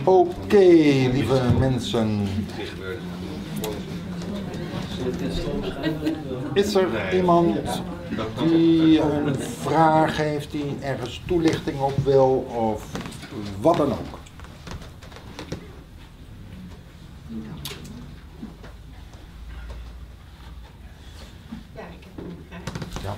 Oké, lieve mensen. Is er iemand die een vraag heeft, die ergens toelichting op wil of wat dan ook? Ja, ik heb een vraag. Ja.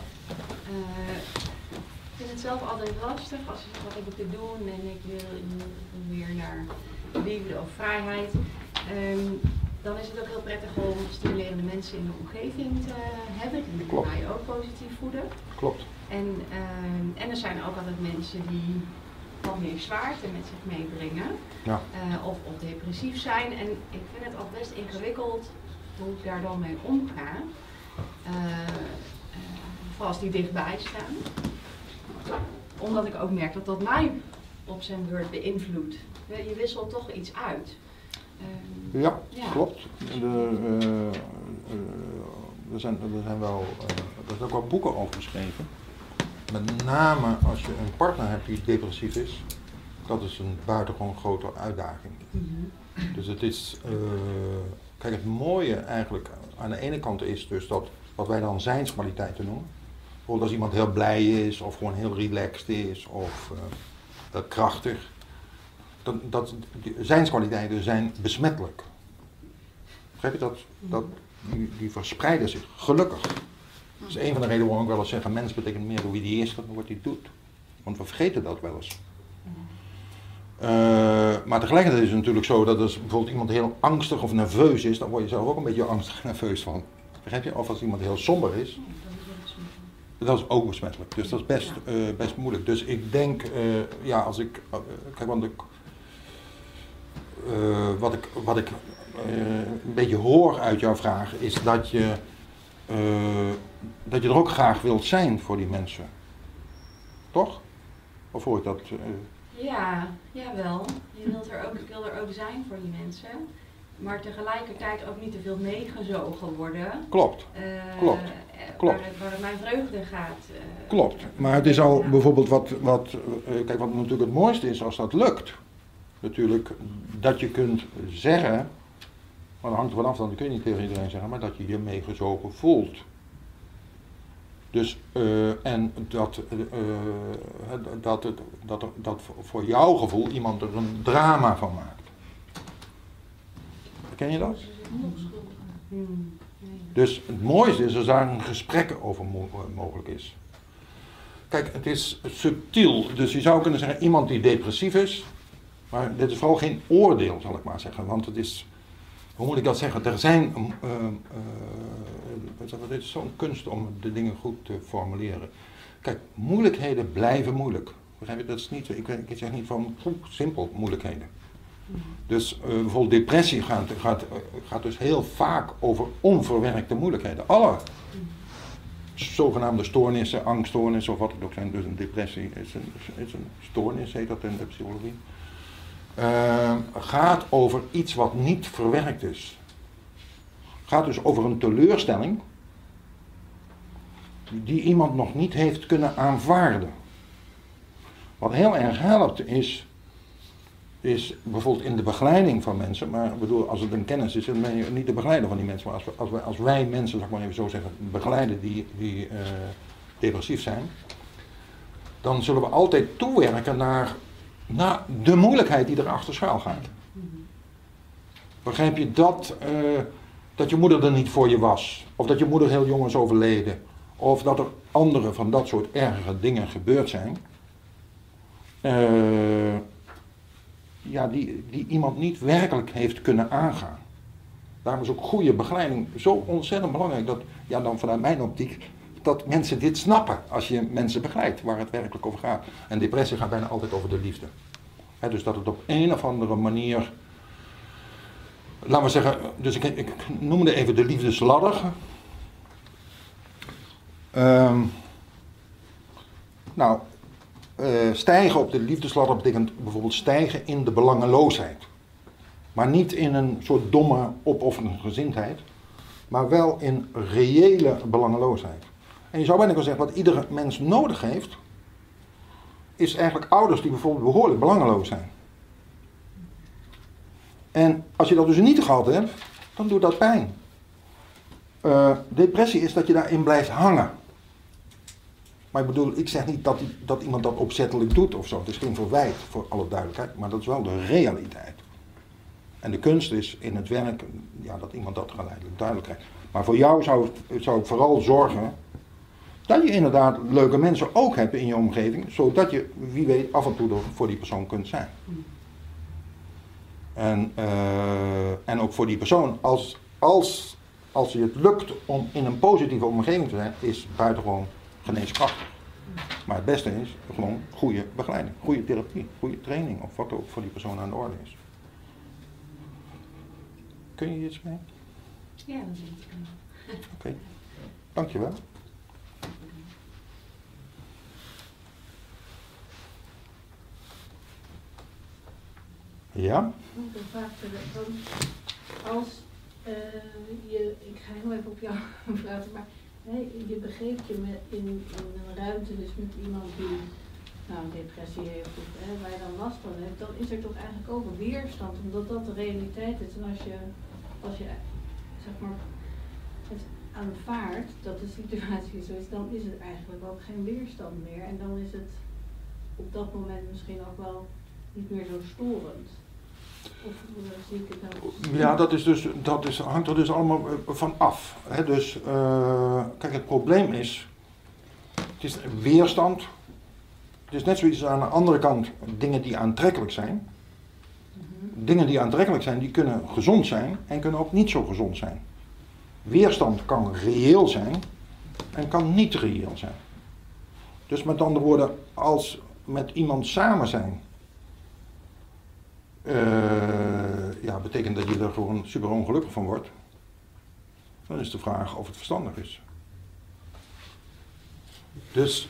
Ik vind het zelf altijd lastig als je zegt wat heb ik te doen en ik wil weer naar liefde of vrijheid. Dan is het ook heel prettig om stimulerende mensen in de omgeving te hebben die mij ook positief voeden. Klopt. En er zijn ook altijd mensen die wat meer zwaarte met zich meebrengen. Ja. Of depressief zijn. En ik vind het al best ingewikkeld hoe ik daar dan mee omga. Vooral als die dichtbij staan. Omdat ik ook merk dat dat mij op zijn beurt beïnvloedt. Je wisselt toch iets uit. Ja, ja, klopt. Er zijn ook wel boeken over geschreven. Met name als je een partner hebt die depressief is, dat is een buitengewoon grote uitdaging. Mm-hmm. Dus het is, kijk, het mooie eigenlijk aan de ene kant is dus dat wat wij dan zijnskwaliteiten noemen. Bijvoorbeeld als iemand heel blij is of gewoon heel relaxed is of heel krachtig. Zijnskwaliteiten zijn besmettelijk. Begrijp je dat? Die verspreiden zich, gelukkig. Dat is een van de redenen waarom ik wel eens zeg, een mens betekent meer wie die is dan wat hij doet. Want we vergeten dat wel eens. Maar tegelijkertijd is het natuurlijk zo dat als bijvoorbeeld iemand heel angstig of nerveus is, dan word je zelf ook een beetje angstig en nerveus van. Begrijp je? Of als iemand heel somber is, dat is ook besmettelijk. Dus dat is best moeilijk. Dus ik denk, ja, als ik, kijk, want wat ik een beetje hoor uit jouw vraag is dat je er ook graag wilt zijn voor die mensen. Toch? Of hoor ik dat? Ja, jawel. Ik wil er ook zijn voor die mensen. Maar tegelijkertijd ook niet te veel meegezogen worden. Klopt. Klopt. Waar het mijn vreugde gaat. Klopt. Maar het is al bijvoorbeeld kijk, wat natuurlijk het mooiste is als dat lukt. Natuurlijk dat je kunt zeggen, maar dat hangt er vanaf, dan kun je niet tegen iedereen zeggen, maar dat je je meegezogen voelt. Dus, en dat voor jouw gevoel iemand er een drama van maakt. Ken je dat? Dus het mooiste is als daar een gesprek over mogelijk is. Kijk, het is subtiel, dus je zou kunnen zeggen iemand die depressief is, maar dit is vooral geen oordeel, zal ik maar zeggen, want het is, hoe moet ik dat zeggen, er zijn, dit is zo'n kunst om de dingen goed te formuleren. Kijk, moeilijkheden blijven moeilijk. Begrijp je, dat is niet, ik zeg niet van simpel moeilijkheden. Dus bijvoorbeeld depressie gaat dus heel vaak over onverwerkte moeilijkheden. Alle zogenaamde stoornissen, angststoornissen of wat het ook zijn, dus een depressie is een stoornis, heet dat in de psychologie. Gaat over iets wat niet verwerkt is. Gaat dus over een teleurstelling die iemand nog niet heeft kunnen aanvaarden. Wat heel erg helpt is bijvoorbeeld in de begeleiding van mensen, maar ik bedoel, als het een kennis is, dan ben je niet de begeleider van die mensen, maar als wij mensen, zeg maar even zo zeggen, begeleiden die depressief zijn, dan zullen we altijd toewerken naar de moeilijkheid die erachter schuil gaat. Begrijp je dat je moeder er niet voor je was, of dat je moeder heel jong is overleden, of dat er andere van dat soort ergere dingen gebeurd zijn, ja, die iemand niet werkelijk heeft kunnen aangaan. Daarom is ook goede begeleiding zo ontzettend belangrijk, dat, ja, dan vanuit mijn optiek, dat mensen dit snappen als je mensen begeleidt waar het werkelijk over gaat. En depressie gaat bijna altijd over de liefde. Dus dat het op een of andere manier, laten we zeggen, dus ik noemde even de liefdesladder. Stijgen op de liefdesladder betekent bijvoorbeeld stijgen in de belangeloosheid. Maar niet in een soort domme opofferende gezindheid, maar wel in reële belangeloosheid. En je zou bijna kunnen zeggen, wat iedere mens nodig heeft, is eigenlijk ouders die bijvoorbeeld behoorlijk belangeloos zijn. En als je dat dus niet gehad hebt, dan doet dat pijn. Depressie is dat je daarin blijft hangen. Maar ik bedoel, ik zeg niet dat iemand dat opzettelijk doet of zo. Het is geen verwijt, voor alle duidelijkheid, maar dat is wel de realiteit. En de kunst is in het werk, ja, dat iemand dat geleidelijk duidelijk krijgt. Maar voor jou zou ik vooral zorgen dat je inderdaad leuke mensen ook hebt in je omgeving, zodat je, wie weet, af en toe er voor die persoon kunt zijn. En ook voor die persoon, als je het lukt om in een positieve omgeving te zijn, is buitengewoon geneeskrachtig. Maar het beste is gewoon goede begeleiding, goede therapie, goede training of wat ook voor die persoon aan de orde is. Kun je hier iets mee? Ja, dat denk ik wel. Oké, dankjewel. Ja? Nog een vraag stellen. Als ik ga heel even op jou praten, maar je begeeft je in een ruimte dus met iemand die depressie heeft of waar je dan last van hebt, dan is er toch eigenlijk ook een weerstand, omdat dat de realiteit is. En als je zeg maar het aanvaardt dat de situatie zo is, dan is het eigenlijk ook geen weerstand meer. En dan is het op dat moment misschien ook wel niet meer zo storend. Of zie ik het nou? Ja, hangt er dus allemaal van af. Hè? Dus, kijk, het probleem is, het is weerstand. Het is net zoiets aan de andere kant, dingen die aantrekkelijk zijn. Dingen die aantrekkelijk zijn, die kunnen gezond zijn en kunnen ook niet zo gezond zijn. Weerstand kan reëel zijn en kan niet reëel zijn. Dus met andere woorden, als met iemand samen zijn, betekent dat je er gewoon super ongelukkig van wordt. Dan is de vraag of het verstandig is. Dus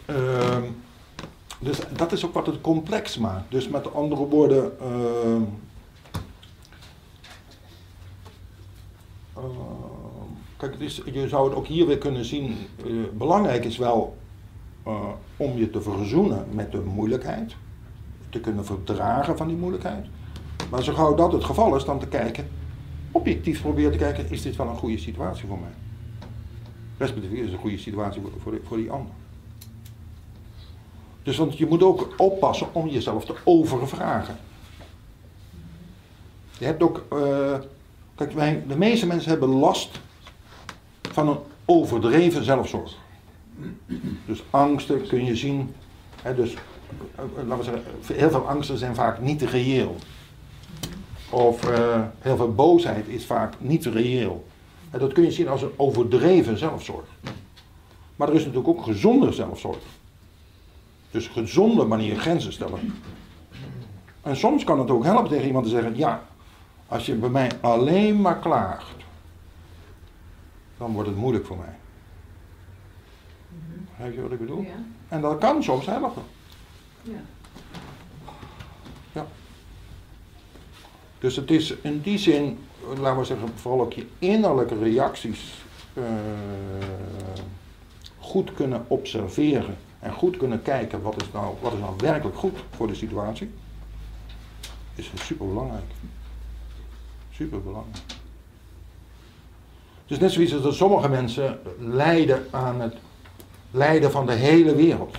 dat is ook wat het complex maakt. Dus met andere woorden, kijk, je zou het ook hier weer kunnen zien. Belangrijk is wel om je te verzoenen met de moeilijkheid. Te kunnen verdragen van die moeilijkheid. Maar zo gauw dat het geval is, dan te kijken, objectief proberen te kijken, is dit wel een goede situatie voor mij? Respectief is het een goede situatie voor die ander. Dus want je moet ook oppassen om jezelf te overvragen. Je hebt ook, kijk, de meeste mensen hebben last van een overdreven zelfzorg. Dus angsten kun je zien, dus laten we zeggen, heel veel angsten zijn vaak niet reëel. Of heel veel boosheid is vaak niet reëel. En dat kun je zien als een overdreven zelfzorg. Maar er is natuurlijk ook gezonde zelfzorg. Dus gezonde manier grenzen stellen. En soms kan het ook helpen tegen iemand te zeggen, ja, als je bij mij alleen maar klaagt, dan wordt het moeilijk voor mij. Begrijp je wat ik bedoel? Ja. En dat kan soms helpen. Ja. Ja. Dus het is in die zin, laten we zeggen, vooral ook je innerlijke reacties goed kunnen observeren en goed kunnen kijken wat is nou werkelijk goed voor de situatie, is super belangrijk. Super belangrijk. Het is net zoiets als dat sommige mensen lijden aan het lijden van de hele wereld.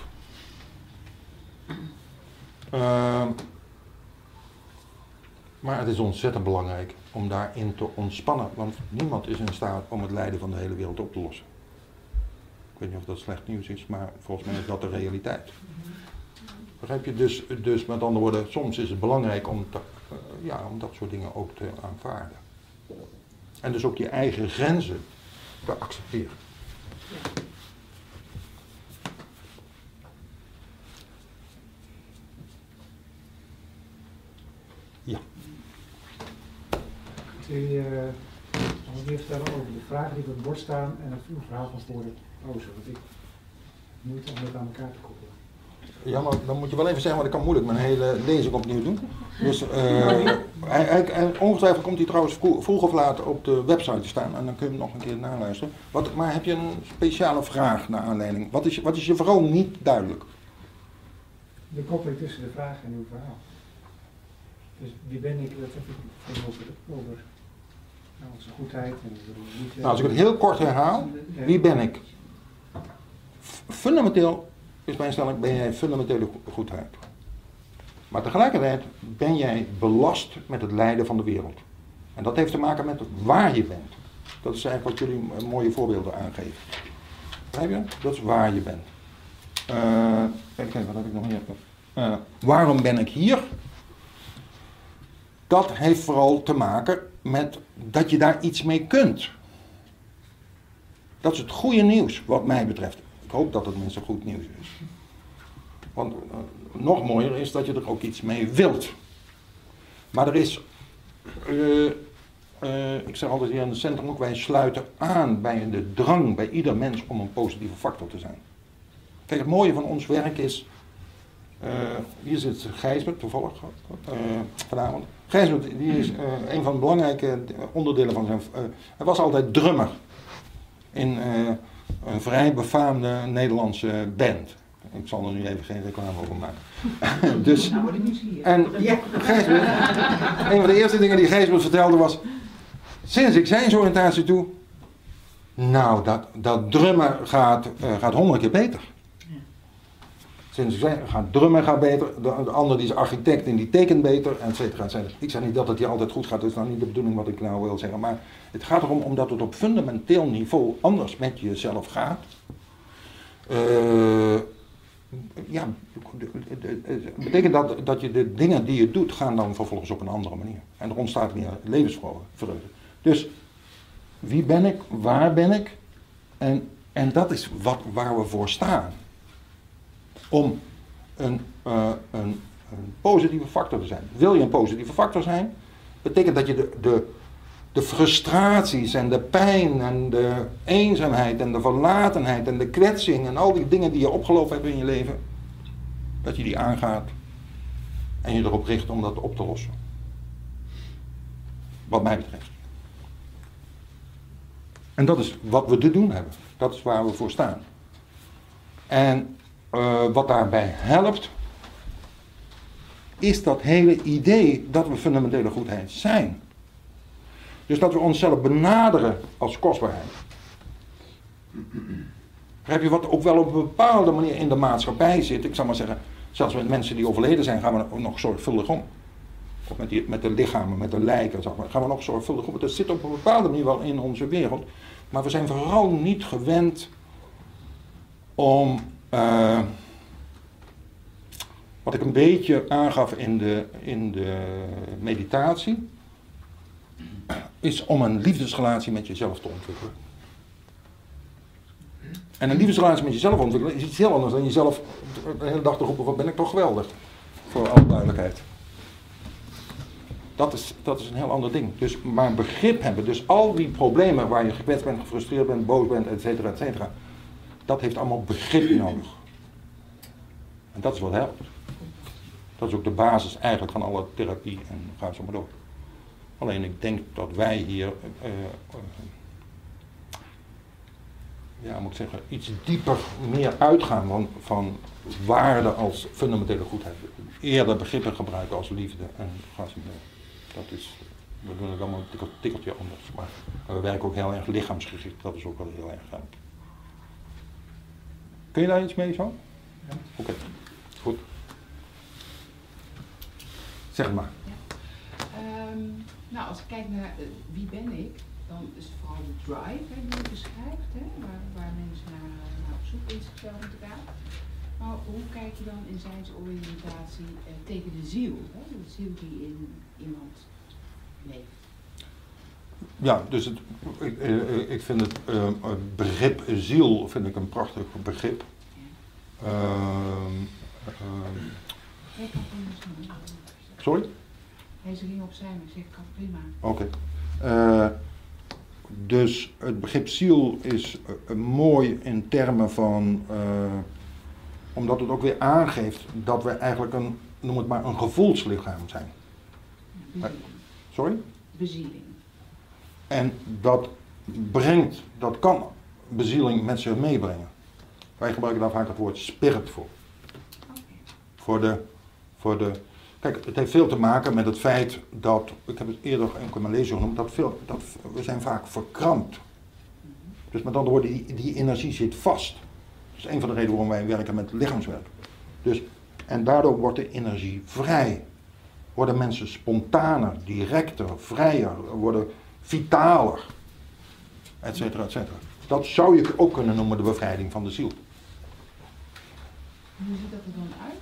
Maar het is ontzettend belangrijk om daarin te ontspannen, want niemand is in staat om het lijden van de hele wereld op te lossen. Ik weet niet of dat slecht nieuws is, maar volgens mij is dat de realiteit. Begrijp je? Dus met andere woorden, soms is het belangrijk om dat soort dingen ook te aanvaarden. En dus ook je eigen grenzen te accepteren. Ja. Kun je nog meer vertellen over de vragen die op het bord staan en het verhaal van voor de pauze? Want ik moeite om dat aan elkaar te koppelen. Ja, maar dan moet je wel even zeggen, want ik kan moeilijk mijn hele lezing opnieuw doen. Dus ongetwijfeld komt hij trouwens vroeg of laat op de website te staan en dan kun je hem nog een keer naluisteren. Maar heb je een speciale vraag naar aanleiding? Wat is je vooral niet duidelijk? De koppeling tussen de vraag en uw verhaal. Dus wie ben ik, dat heb ik over onze goedheid en liefde. Nou, als ik het heel kort herhaal, wie ben ik? Fundamenteel is mijn stelling, ben jij fundamentele goedheid. Maar tegelijkertijd ben jij belast met het lijden van de wereld. En dat heeft te maken met waar je bent. Dat is eigenlijk wat jullie mooie voorbeelden aangeven. Begrijp je? Dat is waar je bent. Even kijken, wat heb ik nog meer? Waarom ben ik hier? Dat heeft vooral te maken met dat je daar iets mee kunt. Dat is het goede nieuws wat mij betreft. Ik hoop dat het mensen goed nieuws is. Want nog mooier is dat je er ook iets mee wilt. Maar er is, ik zeg altijd hier in het centrum ook, wij sluiten aan bij de drang bij ieder mens om een positieve factor te zijn. Kijk, het mooie van ons werk is, hier zit Gijsbert toevallig vanavond. Gijsbert die is een van de belangrijke onderdelen van zijn, hij was altijd drummer in een vrij befaamde Nederlandse band. Ik zal er nu even geen reclame over maken. Dus, en Gijsbert, een van de eerste dingen die Gijsbert vertelde was, sinds ik zijnsoriëntatie doe, nou dat drummen gaat 100 keer beter. Sinds ik zei, drummen gaat beter, de ander die is architect en die tekent beter, et cetera, et cetera. Ik zeg niet dat het hier altijd goed gaat, dat is nou niet de bedoeling wat ik nou wil zeggen, maar het gaat erom omdat het op fundamenteel niveau anders met jezelf gaat. Ja, het betekent dat je de dingen die je doet, gaan dan vervolgens op een andere manier. En er ontstaat weer levensvreugde. Dus, wie ben ik, waar ben ik? En dat is waar we voor staan. Om een positieve factor te zijn. Wil je een positieve factor zijn? Betekent dat je de frustraties en de pijn en de eenzaamheid en de verlatenheid en de kwetsing en al die dingen die je opgelopen hebt in je leven, dat je die aangaat en je erop richt om dat op te lossen. Wat mij betreft. En dat is wat we te doen hebben. Dat is waar we voor staan. En wat daarbij helpt, is dat hele idee dat we fundamentele goedheid zijn. Dus dat we onszelf benaderen als kostbaarheid. Begrijp je wat ook wel op een bepaalde manier in de maatschappij zit? Ik zal maar zeggen, zelfs met mensen die overleden zijn, gaan we er ook nog zorgvuldig om. Of met de lichamen, met de lijken, gaan we nog zorgvuldig om. Dat zit op een bepaalde manier wel in onze wereld. Maar we zijn vooral niet gewend om, wat ik een beetje aangaf in de meditatie, is om een liefdesrelatie met jezelf te ontwikkelen. En een liefdesrelatie met jezelf ontwikkelen is iets heel anders dan jezelf de hele dag te roepen, wat ben ik toch geweldig. Voor alle duidelijkheid. Dat is een heel ander ding. Dus maar begrip hebben, dus al die problemen waar je gekwetst bent, gefrustreerd bent, boos bent, et cetera, dat heeft allemaal begrip nodig. En dat is wat helpt. Dat is ook de basis eigenlijk van alle therapie en ga zo maar door. Alleen ik denk dat wij hier, moet ik zeggen, iets dieper meer uitgaan van waarde als fundamentele goedheid. Eerder begrippen gebruiken als liefde en ga zo maar door. We doen het allemaal een tikkeltje anders. Maar we werken ook heel erg lichaamsgericht, dat is ook wel heel erg gaaf. Kun je daar iets mee zo? Ja. Oké, goed. Zeg maar. Nou, als ik kijk naar wie ben ik, dan is het vooral de drive die je beschrijft, waar mensen naar op zoek in zichzelf moeten gaan. Maar hoe kijk je dan in zijnsoriëntatie tegen de ziel, de ziel die in iemand leeft? Ja, dus ik vind het begrip ziel vind ik een prachtig begrip. Sorry? Hij ging opzij, maar ik zeg, kan prima. Oké. Dus het begrip ziel is mooi in termen van, omdat het ook weer aangeeft dat we eigenlijk noem het maar een gevoelslichaam zijn. Bezieling. Sorry? Bezieling. En dat kan bezieling met zich meebrengen. Wij gebruiken daar vaak het woord spirit voor. Okay. Kijk, Kijk, het heeft veel te maken met het feit dat, ik heb het eerder ook in mijn lezing genoemd, dat we zijn vaak verkrampt. Dus met andere woorden, die energie zit vast. Dat is een van de redenen waarom wij werken met lichaamswerk. Dus, en daardoor wordt de energie vrij. Worden mensen spontaner, directer, vrijer, worden vitaler, et cetera, et cetera. Dat zou je ook kunnen noemen de bevrijding van de ziel. Hoe ziet dat er dan uit?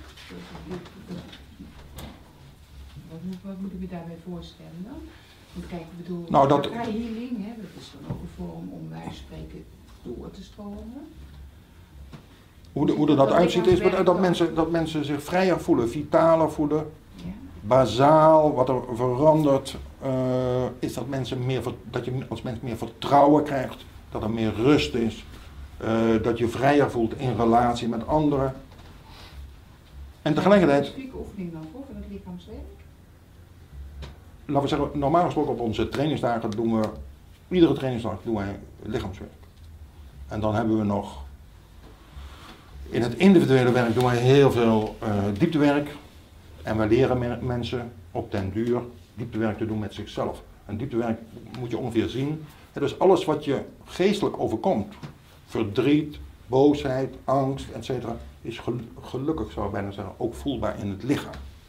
Wat moet ik me daarbij voorstellen dan? Want kijk, ik bedoel, chakra healing, hè, dat is dan ook een vorm om wij spreken door te stromen. Hoe er dat uitziet is dat mensen zich vrijer voelen, vitaler voelen. Ja. Bazaal, wat er verandert, is dat je als mens meer vertrouwen krijgt, dat er meer rust is, dat je vrijer voelt in relatie met anderen. En tegelijkertijd... Een specifieke oefening dan voor het lichaamswerk? Laten we zeggen, normaal gesproken op onze trainingsdagen iedere trainingsdag doen wij lichaamswerk. En dan hebben we nog, in het individuele werk doen wij heel veel dieptewerk. En we leren mensen op den duur dieptewerk te doen met zichzelf. En dieptewerk moet je ongeveer zien. Dus alles wat je geestelijk overkomt, verdriet, boosheid, angst, etc. is gelukkig, zou ik bijna zeggen, ook voelbaar in het lichaam.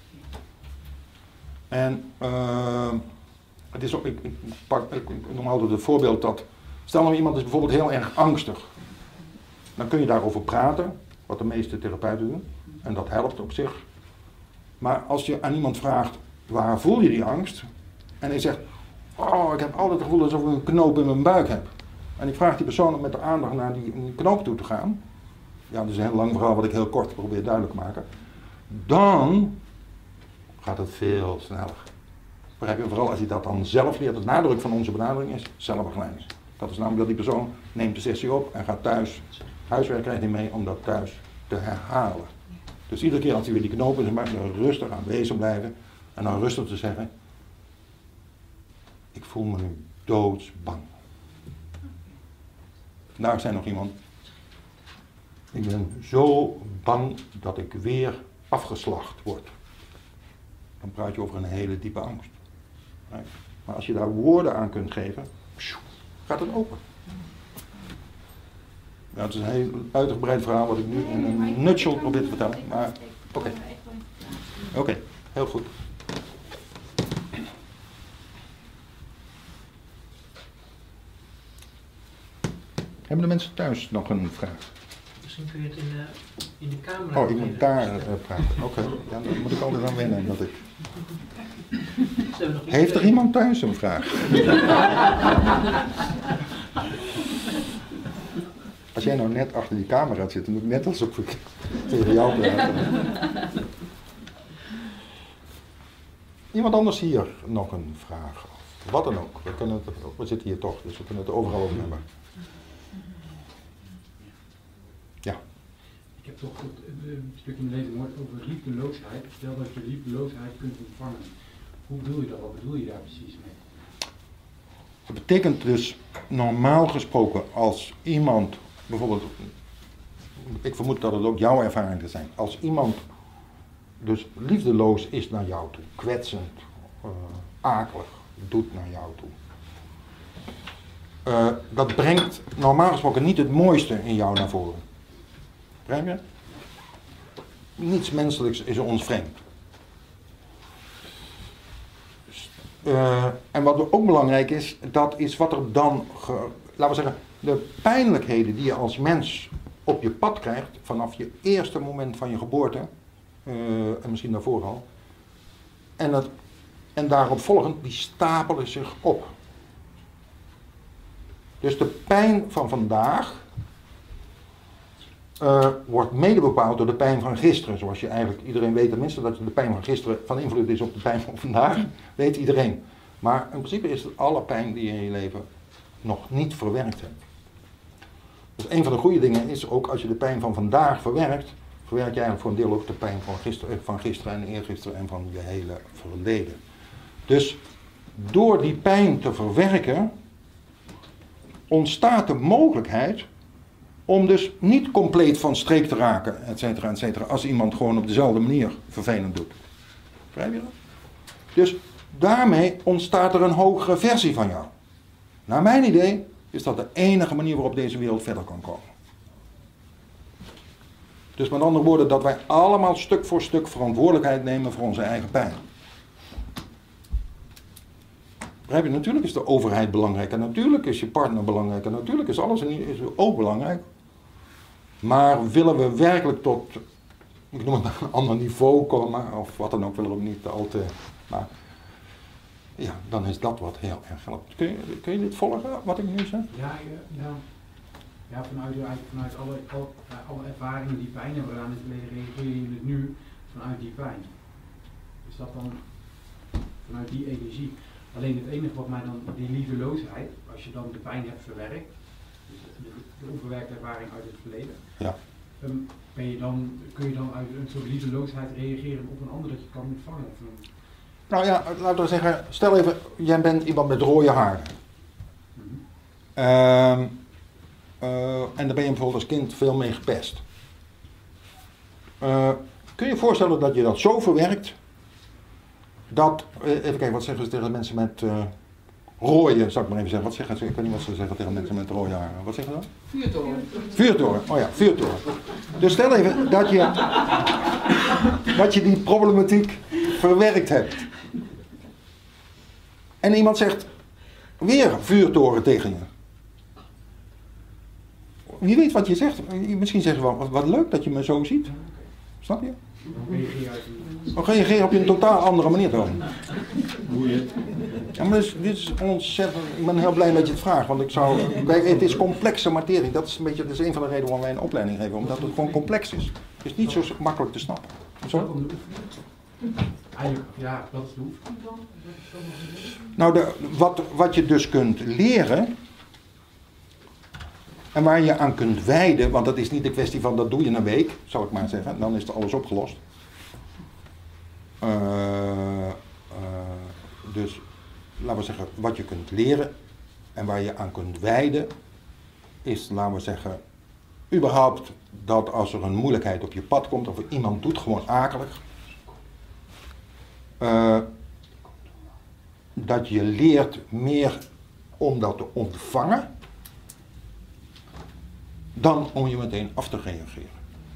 En het is ook, ik noem altijd het voorbeeld dat, stel nou iemand is bijvoorbeeld heel erg angstig. Dan kun je daarover praten, wat de meeste therapeuten doen. En dat helpt op zich. Maar als je aan iemand vraagt, waar voel je die angst? En hij zegt, oh, ik heb altijd het gevoel alsof ik een knoop in mijn buik heb. En ik vraag die persoon om met de aandacht naar die knoop toe te gaan. Ja, dat is een heel lang verhaal wat ik heel kort probeer duidelijk te maken. Dan gaat het veel sneller. Begrijp je? Vooral als je dat dan zelf leert. Het nadruk van onze benadering is zelfbegeleiding. Dat is namelijk dat die persoon neemt de sessie op en gaat thuis. Huiswerk krijgt hij mee om dat thuis te herhalen. Dus iedere keer als hij weer die knoop in zijn buik, dan rustig aanwezig blijven. En dan rustig te zeggen, ik voel me nu doodsbang. Vandaag zei nog iemand, ik ben zo bang dat ik weer afgeslacht word. Dan praat je over een hele diepe angst. Maar als je daar woorden aan kunt geven, gaat het open. Ja, het is een heel uitgebreid verhaal wat ik nu in een nutshell probeer te vertellen. Maar oké, heel goed. Hebben de mensen thuis nog een vraag? Misschien kun je het in de camera... Oh, ik moet daar praten. Oké, ja, dan moet ik altijd aan wennen. Dat ik... Heeft er iemand thuis een vraag? Als jij nou net achter die camera zit, dan doe ik net alsof ik tegen jou praat. Iemand anders hier nog een vraag? Wat dan ook. We zitten hier toch, dus we kunnen het overal over hebben. Ja. Ik heb toch een stukje in mijn lezing gehoord over liefdeloosheid. Stel dat je liefdeloosheid kunt ontvangen. Hoe bedoel je dat? Wat bedoel je daar precies mee? Dat betekent dus normaal gesproken als iemand, bijvoorbeeld, ik vermoed dat het ook jouw ervaringen zijn, als iemand dus liefdeloos is naar jou toe, kwetsend, akelig doet naar jou toe. Dat brengt normaal gesproken niet het mooiste in jou naar voren. Begrijp je? Niets menselijks is ons vreemd. En wat ook belangrijk is, dat is wat er dan, laten we zeggen, de pijnlijkheden die je als mens op je pad krijgt, vanaf je eerste moment van je geboorte, en misschien daarvoor al, en daarop volgend, die stapelen zich op. Dus de pijn van vandaag wordt mede bepaald door de pijn van gisteren, zoals je eigenlijk, iedereen weet tenminste dat de pijn van gisteren van invloed is op de pijn van vandaag, weet iedereen. Maar in principe is het alle pijn die je in je leven nog niet verwerkt hebt. Dus een van de goede dingen is ook, als je de pijn van vandaag verwerkt, verwerk je eigenlijk voor een deel ook de pijn van gisteren en eergisteren en van je hele verleden. Dus door die pijn te verwerken, ontstaat de mogelijkheid om dus niet compleet van streek te raken, et cetera, als iemand gewoon op dezelfde manier vervelend doet. Begrijp je dat? Dus daarmee ontstaat er een hogere versie van jou. Naar mijn idee is dat de enige manier waarop deze wereld verder kan komen. Dus met andere woorden, dat wij allemaal stuk voor stuk verantwoordelijkheid nemen voor onze eigen pijn. Begrijp je? Natuurlijk is de overheid belangrijk en natuurlijk is je partner belangrijk en natuurlijk is alles is ook belangrijk. Maar willen we werkelijk tot, ik noem het een ander niveau komen, of wat dan ook, willen we niet al te, maar ja, dan is dat wat heel erg helpt. Kun je dit volgen, wat ik nu zeg? Ja, vanuit alle ervaringen die pijn hebben gedaan in het verleden, reageer je het nu vanuit die pijn. Dus dat dan vanuit die energie. Alleen het enige wat mij dan, die liefdeloosheid, als je dan de pijn hebt verwerkt, dus de onverwerkte ervaring uit het verleden, ja. Kun je dan uit een soort liefdeloosheid reageren op een ander dat je kan ontvangen? Nou ja, laten we zeggen, stel even, jij bent iemand met rode haren. En daar ben je bijvoorbeeld als kind veel mee gepest. Kun je je voorstellen dat je dat zo verwerkt, dat, even kijken, wat zeggen ze tegen mensen met rode, zou ik maar even zeggen, wat zeggen ze, ik weet niet wat ze zeggen tegen mensen met rode haren, wat zeggen ze dan? Vuurtoren. Vuurtoren, oh ja, vuurtoren. Dus stel even dat je die problematiek verwerkt hebt. En iemand zegt, weer vuurtoren tegen je. Wie weet wat je zegt. Misschien zeggen we wel, wat leuk dat je me zo ziet. Snap je? Dan reageer je op een totaal andere manier dan. Ja, maar dit is ontzettend. Ik ben heel blij dat je het vraagt. Want het is complexe materie. Dat is een van de redenen waarom wij een opleiding geven. Omdat het gewoon complex is. Het is niet zo makkelijk te snappen. Zo? Ja, dat is de oefening dan. Nou, wat je dus kunt leren. En waar je aan kunt wijden, want dat is niet de kwestie van dat doe je een week, zou ik maar zeggen, dan is alles opgelost. Dus laten we zeggen, wat je kunt leren en waar je aan kunt wijden, is, laten we zeggen, überhaupt dat als er een moeilijkheid op je pad komt, of iemand doet gewoon akelig, dat je leert meer om dat te ontvangen, dan om je meteen af te reageren.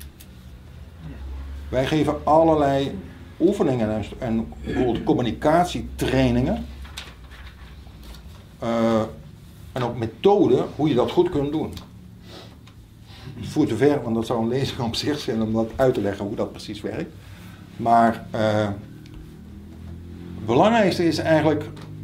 Wij geven allerlei oefeningen en bijvoorbeeld communicatietrainingen en ook methoden hoe je dat goed kunt doen. Het voert te ver, want dat zou een lezing op zich zijn om dat uit te leggen hoe dat precies werkt. Maar het belangrijkste is eigenlijk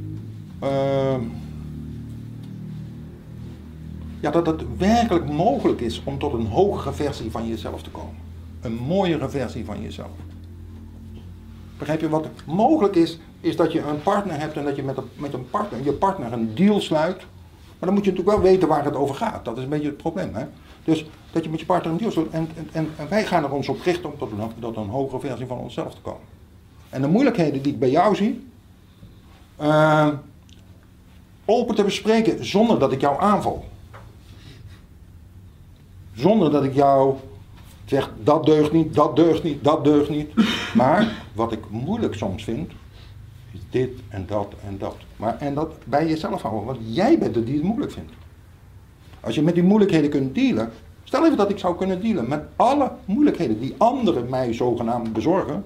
dat het werkelijk mogelijk is om tot een hogere versie van jezelf te komen. Een mooiere versie van jezelf. Begrijp je wat mogelijk is? Is dat je een partner hebt en dat je met je partner een deal sluit. Maar dan moet je natuurlijk wel weten waar het over gaat. Dat is een beetje het probleem. Hè? Dus dat je met je partner een deal sluit. En wij gaan er ons op richten om tot een hogere versie van onszelf te komen. En de moeilijkheden die ik bij jou zie, open te bespreken zonder dat ik jou aanval. Zonder dat ik jou zeg, dat deugt niet, dat deugt niet, dat deugt niet. Maar wat ik moeilijk soms vind, is dit en dat en dat. En dat bij jezelf houden, want jij bent het die het moeilijk vindt. Als je met die moeilijkheden kunt dealen, stel even dat ik zou kunnen dealen met alle moeilijkheden die anderen mij zogenaamd bezorgen,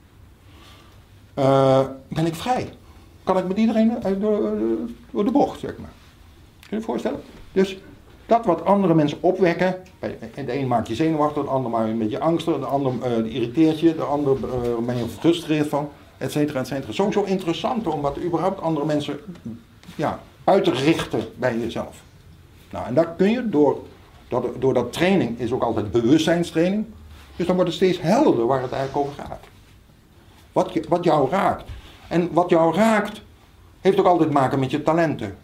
ben ik vrij. Kan ik met iedereen door de bocht, zeg maar. Kun je je voorstellen? Dus dat wat andere mensen opwekken, en de een maakt je zenuwachtig, de ander maakt je een beetje angstig, de ander irriteert je, de ander ben je gefrustreerd van, et cetera, et cetera. Sowieso interessant om wat überhaupt andere mensen uit te richten bij jezelf. Nou, en dat kun je door dat training is ook altijd bewustzijnstraining, dus dan wordt het steeds helderder waar het eigenlijk over gaat. Wat jou raakt. En wat jou raakt, heeft ook altijd te maken met je talenten.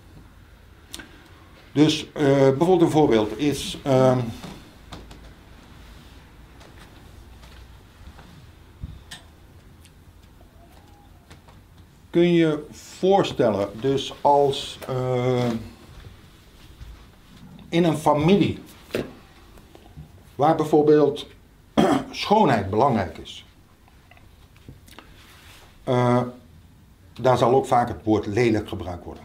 Dus bijvoorbeeld een voorbeeld is, kun je voorstellen, dus als in een familie, waar bijvoorbeeld schoonheid belangrijk is. daar zal ook vaak het woord lelijk gebruikt worden.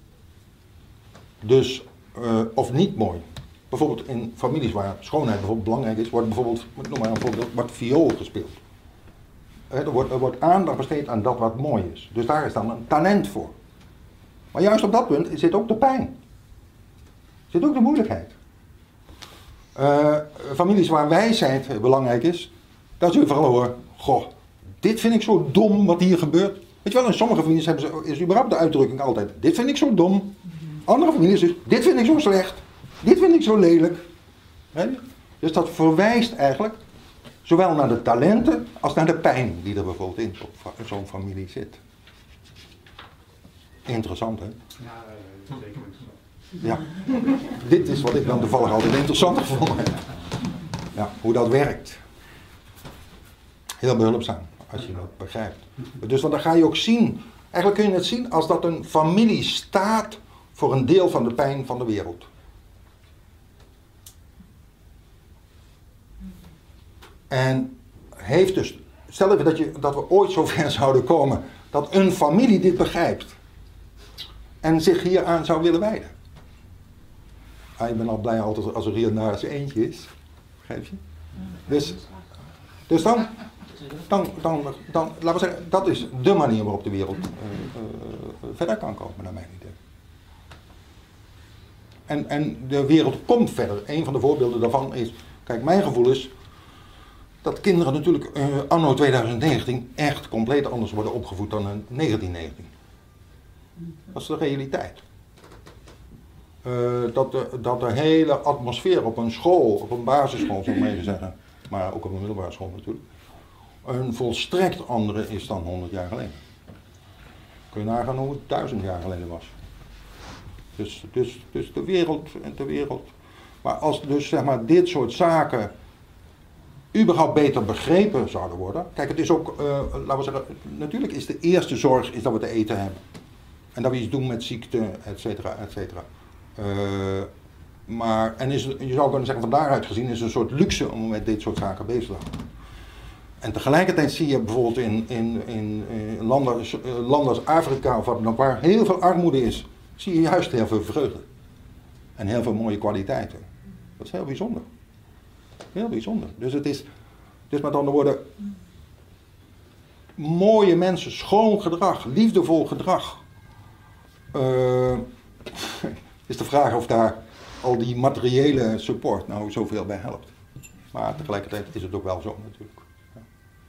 Dus, of niet mooi. Bijvoorbeeld in families waar schoonheid bijvoorbeeld belangrijk is, wordt bijvoorbeeld, noem maar een voorbeeld, wordt viool gespeeld. Er wordt aandacht besteed aan dat wat mooi is. Dus daar is dan een talent voor. Maar juist op dat punt zit ook de pijn. Zit ook de moeilijkheid. Families waar wijsheid belangrijk is, daar zul je vooral horen, goh, dit vind ik zo dom wat hier gebeurt. Weet je wel, in sommige families is überhaupt de uitdrukking altijd, dit vind ik zo dom. Andere families is, dit vind ik zo slecht. Dit vind ik zo lelijk. Dus dat verwijst eigenlijk zowel naar de talenten als naar de pijn die er bijvoorbeeld in zo'n familie zit. Interessant, hè? Ja, zeker interessant. Ja, dit is wat ik dan toevallig altijd interessant gevonden heb. Ja, hoe dat werkt. Heel behulpzaam, als je dat begrijpt. Dus dan ga je ook zien, eigenlijk kun je het zien als dat een familie staat voor een deel van de pijn van de wereld. En heeft dus, stel even dat we ooit zover zouden komen dat een familie dit begrijpt en zich hieraan zou willen wijden. Ik ben al blij altijd als er hier nou eens eentje is, begrijp je? Dus dan, laten we zeggen, dat is de manier waarop de wereld verder kan komen, naar mijn idee. En de wereld komt verder. Een van de voorbeelden daarvan is, kijk, mijn gevoel is dat kinderen natuurlijk anno 2019 echt compleet anders worden opgevoed dan in 1919. Dat is de realiteit. Dat de hele atmosfeer op een school, op een basisschool zou ik maar even zeggen, maar ook op een middelbare school natuurlijk, een volstrekt andere is dan 100 jaar geleden. Kun je nagaan hoe het 1000 jaar geleden was. Dus de wereld. Maar als dus zeg maar dit soort zaken überhaupt beter begrepen zouden worden. Kijk, het is ook, laten we zeggen, natuurlijk is de eerste zorg is dat we te eten hebben. En dat we iets doen met ziekte, et cetera, et cetera. Maar, en je zou kunnen zeggen, van daaruit gezien is het een soort luxe om met dit soort zaken bezig te houden. En tegelijkertijd zie je bijvoorbeeld in landen als Afrika of wat nog waar heel veel armoede is, zie je juist heel veel vreugde. En heel veel mooie kwaliteiten. Dat is heel bijzonder. Heel bijzonder. Dus het is, dus met andere woorden, mooie mensen, schoon gedrag, liefdevol gedrag. Is de vraag of daar al die materiële support nou zoveel bij helpt. Maar tegelijkertijd is het ook wel zo natuurlijk. Ja.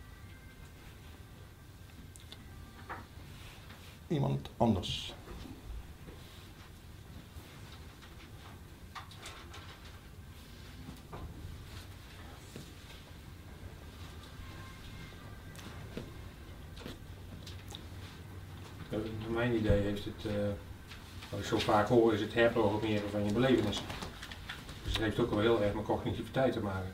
Iemand anders? Naar mijn idee heeft het, wat ik zo vaak hoor, is het herprogrammeren van je belevenissen. Dus het heeft ook wel heel erg met cognitiviteit te maken.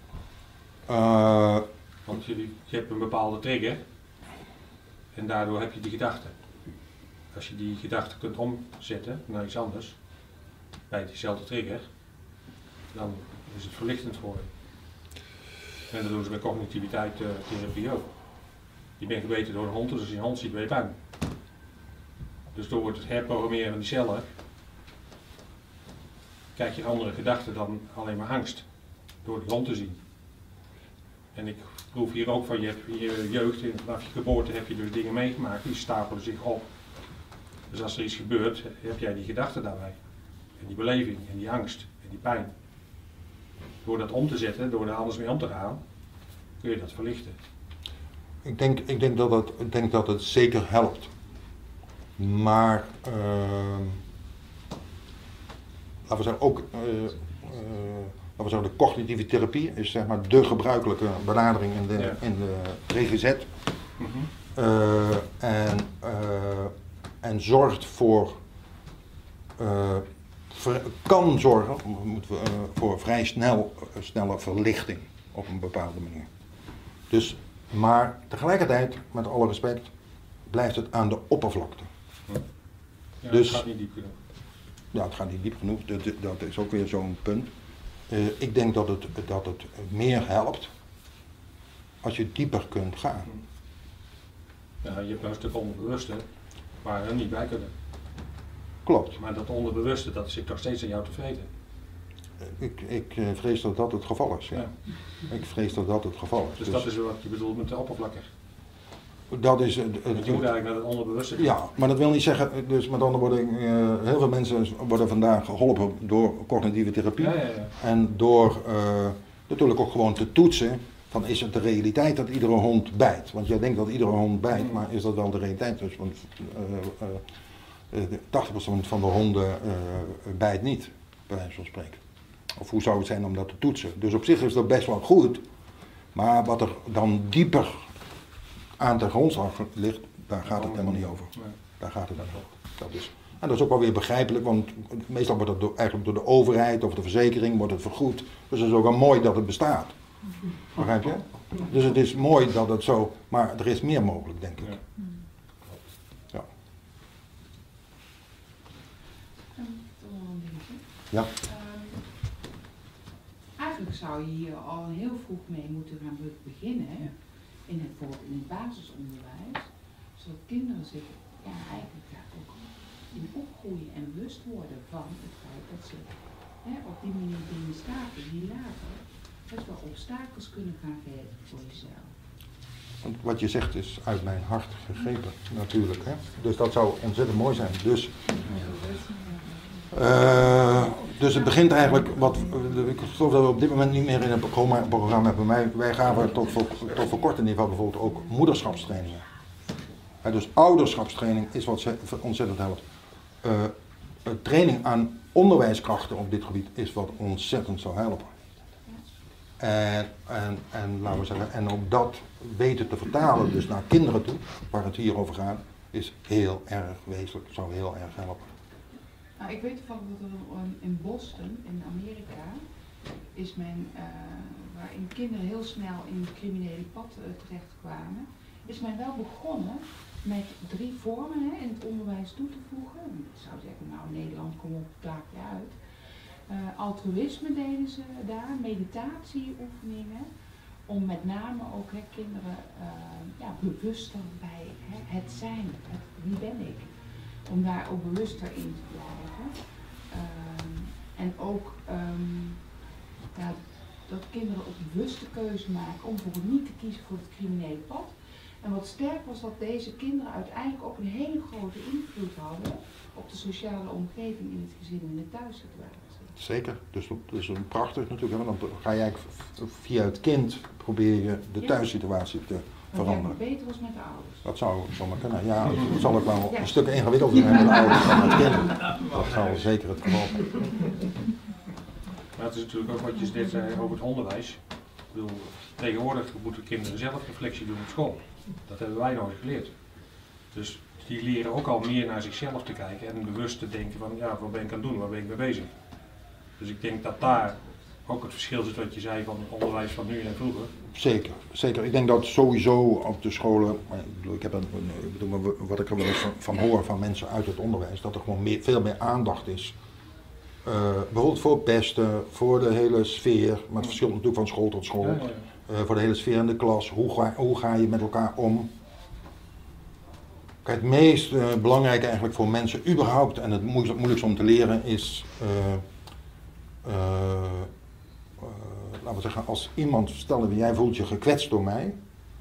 Want je hebt een bepaalde trigger en daardoor heb je die gedachte. Als je die gedachte kunt omzetten naar iets anders, bij diezelfde trigger, dan is het verlichtend voor je. En dat doen ze met cognitiviteit therapie ook. Je bent gebeten door een hond, dus als je een hond ziet ben je bang. Dus door het herprogrammeren van die cellen krijg je andere gedachten dan alleen maar angst. Door die hond te zien. En ik proef hier ook van, je hebt je jeugd, vanaf je geboorte heb je dus dingen meegemaakt, die stapelen zich op. Dus als er iets gebeurt, heb jij die gedachten daarbij. En die beleving, en die angst, en die pijn. Door dat om te zetten, door er anders mee om te gaan, kun je dat verlichten. Ik denk dat het zeker helpt. Maar, laten we zeggen, ook laten we zeggen, de cognitieve therapie is zeg maar de gebruikelijke benadering in de GGZ. En zorgt voor, kan zorgen voor vrij snelle verlichting op een bepaalde manier. Dus, maar tegelijkertijd, met alle respect, blijft het aan de oppervlakte. Ja, dus, het gaat niet diep genoeg. Ja, het gaat niet diep genoeg. Dat is ook weer zo'n punt. Ik denk dat het meer helpt als je dieper kunt gaan. Ja, je hebt nou een stuk onderbewuste waar we niet bij kunnen. Klopt. Maar dat onderbewuste, dat zit nog steeds aan jou te vreten. Ik vrees dat dat het geval is. Ja. Ja. Ik vrees dat dat het geval is. Dus dat is wat je bedoelt met de oppervlakkig. Dat is Want je moet eigenlijk naar het onderbewuste. ja, maar dat wil niet zeggen, dus met andere woorden, heel veel mensen worden vandaag geholpen door cognitieve therapie. Ja. En door natuurlijk ook gewoon te toetsen van is het de realiteit dat iedere hond bijt. Want jij denkt dat iedere hond bijt, maar is dat wel de realiteit? Dus, want 80% van de honden bijt niet, bij wijze van spreken. Of hoe zou het zijn om dat te toetsen? Dus op zich is dat best wel goed, maar wat er dan dieper aan ten grondslag ligt, daar gaat het helemaal niet over. Daar gaat het dan over. Dat is. En dat is ook wel weer begrijpelijk, want meestal wordt het eigenlijk door de overheid of de verzekering wordt het vergoed. Dus het is ook wel mooi dat het bestaat. Begrijp je? Dus het is mooi dat het zo, maar er is meer mogelijk, denk ik. Ja. Toch wel een dingetje. Ja. Eigenlijk zou je hier al heel vroeg mee moeten gaan beginnen, hè? Bijvoorbeeld in het basisonderwijs, zodat kinderen zich eigenlijk daar ook in opgroeien en bewust worden van het feit dat ze op die manier dingen staken die later best wel obstakels kunnen gaan geven voor jezelf. Want wat je zegt is uit mijn hart gegrepen, natuurlijk. Hè? Dus dat zou ontzettend mooi zijn. Dus het begint eigenlijk, ik geloof dat we op dit moment niet meer in het programma hebben. Wij gaven tot voor kort in ieder geval bijvoorbeeld ook moederschapstrainingen. Dus ouderschapstraining is wat ontzettend helpt. Training aan onderwijskrachten op dit gebied is wat ontzettend zou helpen. En laten we zeggen, en ook dat weten te vertalen dus naar kinderen toe, waar het hier over gaat, is heel erg wezenlijk, zou heel erg helpen. Nou, ik weet toevallig dat er in Boston, in Amerika, is waarin kinderen heel snel in het criminele pad terechtkwamen, is men wel begonnen met 3 vormen in het onderwijs toe te voegen. Ik zou zeggen, nou Nederland, kom op, daag je uit. Altruïsme deden ze daar, meditatieoefeningen, om met name ook kinderen bewuster bij het zijn, wie ben ik, om daar ook bewuster in te blijven. En ook dat kinderen ook bewuste keuze maken om bijvoorbeeld niet te kiezen voor het criminele pad. En wat sterk was dat deze kinderen uiteindelijk ook een hele grote invloed hadden op de sociale omgeving in het gezin en de thuissituatie. Zeker, dus dat is een prachtig natuurlijk, want dan ga je eigenlijk via het kind probeer je de thuissituatie te veranderen. Ja, beter was met de ouders. Dat zou maar kunnen. Ja, dat zal ook wel een stuk ingewikkelder zijn met de ouders dan met kinderen. Dat zou zeker het geval zijn. Maar het is natuurlijk ook wat je net zei over het onderwijs. Ik bedoel, tegenwoordig moeten kinderen zelf reflectie doen op school. Dat hebben wij nooit geleerd. Dus die leren ook al meer naar zichzelf te kijken en bewust te denken van wat ben ik aan het doen, waar ben ik mee bezig. Dus ik denk dat daar ook het verschil zit wat je zei van het onderwijs van nu en vroeger. Zeker, zeker. Ik denk dat sowieso op de scholen, wat ik er wel eens van hoor van mensen uit het onderwijs, dat er gewoon veel meer aandacht is. Bijvoorbeeld voor pesten, voor de hele sfeer, maar het verschilt natuurlijk van school tot school. Voor de hele sfeer in de klas, hoe ga je met elkaar om? Kijk, het meest belangrijke eigenlijk voor mensen überhaupt en het moeilijkste om te leren is, laten we zeggen, als iemand, stel dat jij voelt je gekwetst door mij,